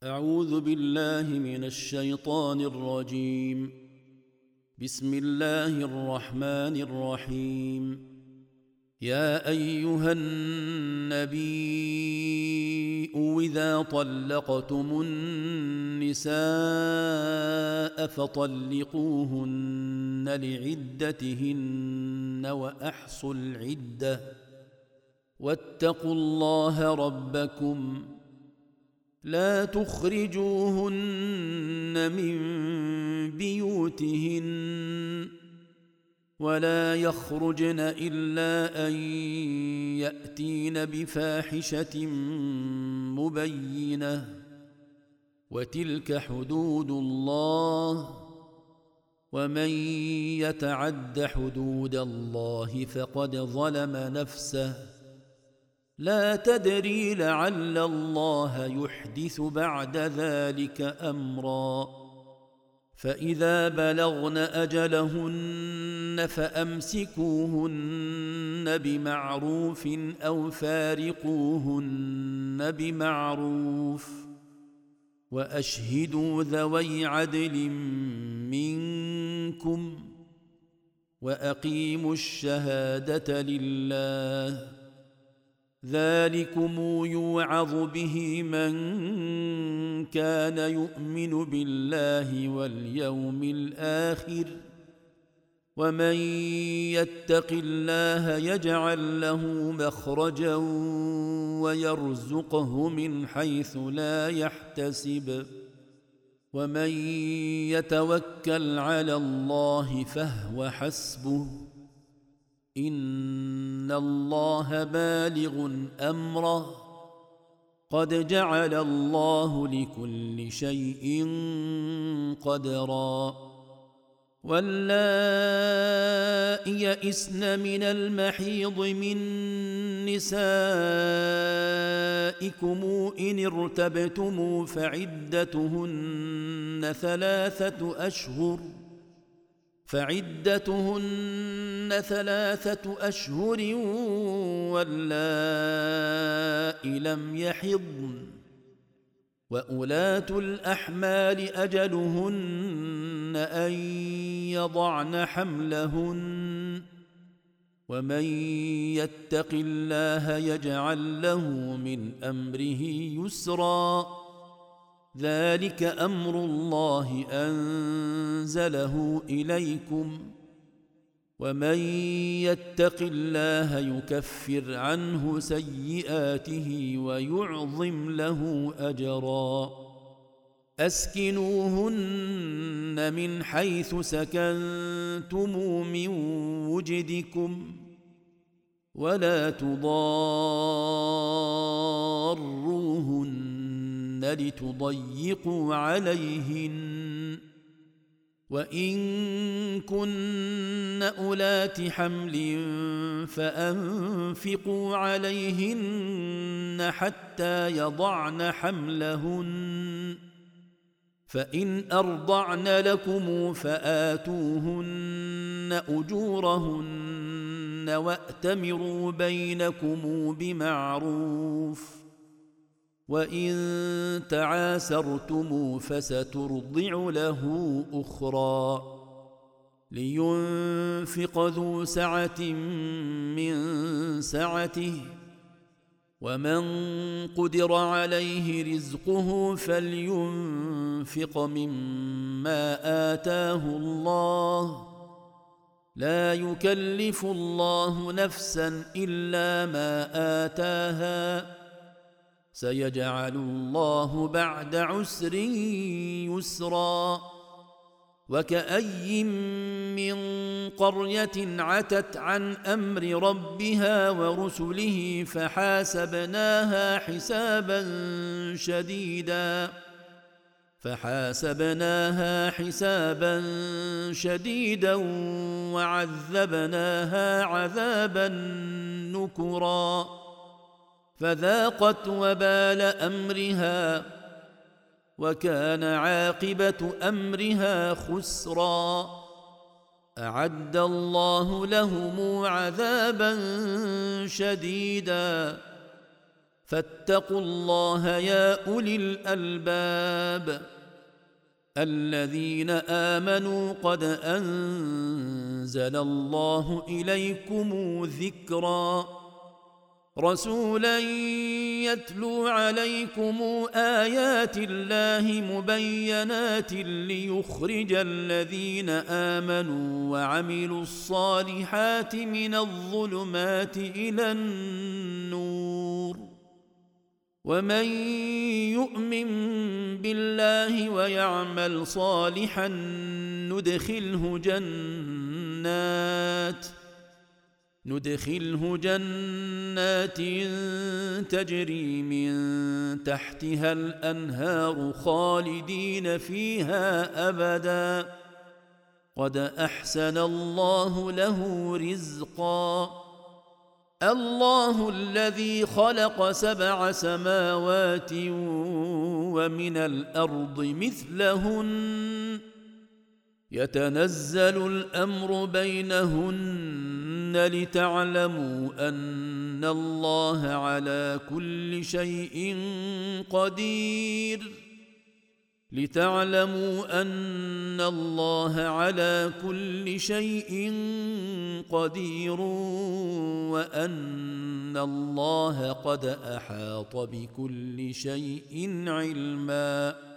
أعوذ بالله من الشيطان الرجيم. بسم الله الرحمن الرحيم. يا أيها النبي إذا طلقتم النساء فطلقوهن لعدتهن وأحصوا العدة واتقوا الله ربكم لا تخرجوهن من بيوتهن ولا يخرجن إلا أن يأتين بفاحشة مبينة وتلك حدود الله ومن يتعد حدود الله فقد ظلم نفسه لا تدري لعل الله يحدث بعد ذلك أمرا. فإذا بلغن أجلهن فأمسكوهن بمعروف أو فارقوهن بمعروف وأشهدوا ذوي عدل منكم وأقيموا الشهادة لله ذلكم يوعظ به من كان يؤمن بالله واليوم الآخر ومن يتق الله يجعل له مخرجا ويرزقه من حيث لا يحتسب ومن يتوكل على الله فهو حسبه إن الله بالغ أمره قد جعل الله لكل شيء قدرا. واللائي يئسن من المحيض من نسائكم إن ارتبتم فعدتهن ثلاثة أشهر واللائي لم يحضن وأولاة الأحمال أجلهن أن يضعن حملهن ومن يتق الله يجعل له من أمره يسرا ذلك أمر الله أنزله إليكم ومن يتق الله يكفر عنه سيئاته ويعظم له أجرا. أسكنوهن من حيث سكنتم من وجدكم ولا تضاروهن لتضيقوا عليهن وإن كن أولات حمل فأنفقوا عليهن حتى يضعن حملهن فإن أرضعن لكم فآتوهن أجورهن وأتمروا بينكم بمعروف وإن تعاسرتم فسترضع له أخرى لينفق ذو سعة من سعته ومن قدر عليه رزقه فلينفق مما آتاه الله لا يكلف الله نفسا إلا ما آتاها سيجعل الله بعد عسر يسرا. وكأي من قرية عتت عن أمر ربها ورسله فحاسبناها حسابا شديدا وعذبناها عذابا نكرا فذاقت وبال أمرها وكان عاقبة أمرها خسرا. أعد الله لهم عذابا شديدا فاتقوا الله يا أولي الألباب الذين آمنوا قد أنزل الله إليكم ذكرا رسولا يتلو عليكم آيات الله مبينات ليخرج الذين آمنوا وعملوا الصالحات من الظلمات إلى النور ومن يؤمن بالله ويعمل صالحا ندخله جنات تجري من تحتها الأنهار خالدين فيها أبدا قد أحسن الله له رزقا الله الذي خلق 7 سماوات ومن الأرض مثلهن يتنزل الأمر بينهن لتعلموا أن الله على كل شيء قدير وأن الله قد أحاط بكل شيء علما